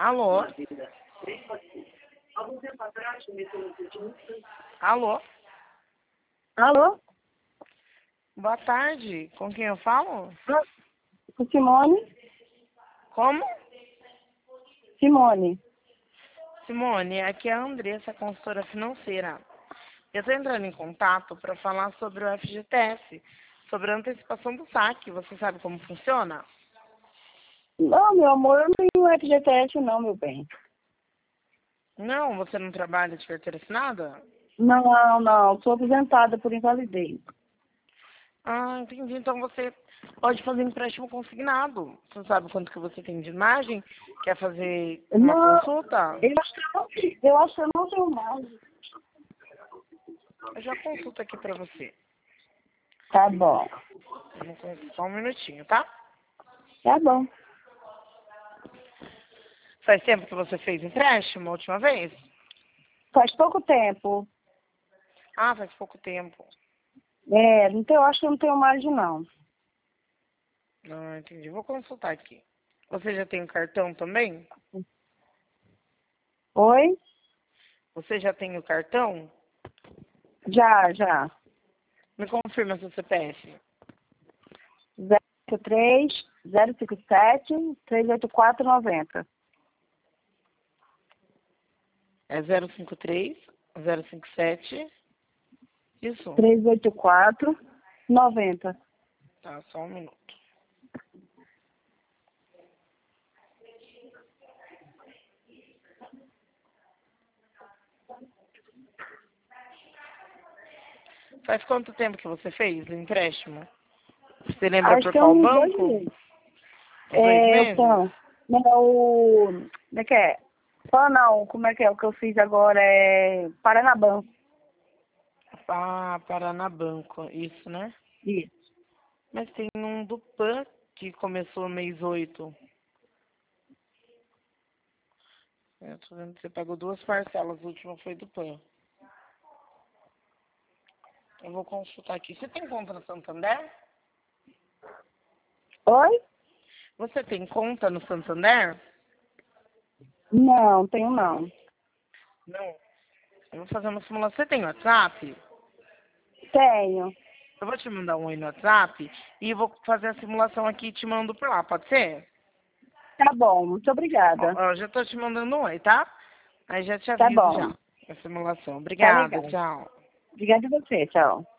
Alô? Alô? Alô? Boa tarde. Com quem eu falo? Com Simone? Como? Simone. Simone, aqui é a Andressa, consultora financeira. Eu estou entrando em contato para falar sobre o FGTS, sobre a antecipação do saque. Você sabe como funciona? Não, meu amor, eu não tenho FGTS não, meu bem. Não, você não trabalha de carteira assinada? Não. Sou aposentada por invalidez. Ah, entendi. Então você pode fazer empréstimo consignado. Você sabe quanto que você tem de imagem? Quer fazer uma Não, consulta? eu acho que eu não tenho mais. Eu já consulto aqui para você. Tá bom. Só um minutinho, tá? Tá bom. Faz tempo que você fez empréstimo a última vez? Faz pouco tempo. Ah, faz pouco tempo. Então eu acho que eu não tenho mais não. Ah, entendi. Vou consultar aqui. Você já tem o cartão também? Oi? Você já tem o cartão? Já. Me confirma seu CPF. 053 057 38490. É 053 057. Isso. 38490. Tá, só um minuto. Faz quanto tempo que você fez o empréstimo? Você lembra Acho por que é qual uns 2 banco? meses. 2 meses? Então, não, como é que é? Não, como é que é? O que eu fiz agora é Paranaban. Ah, Paranabanco, isso, né? Isso. Mas tem um do PAN que começou no mês 8. Eu tô vendo que você pagou 2 parcelas, a última foi do PAN. Eu vou consultar aqui. Você tem conta no Santander? Oi? Você tem conta no Santander? Não, tenho não. Não. Eu vou fazer uma simulação. Você tem WhatsApp? Tenho. Eu vou te mandar um oi no WhatsApp e vou fazer a simulação aqui e te mando por lá, pode ser? Tá bom, muito Ó, obrigada. ó, já tô te mandando um oi, tá? Aí já te Tá aviso bom. já. A simulação. Tá Obrigada, legal. tchau. Obrigada a você, tchau.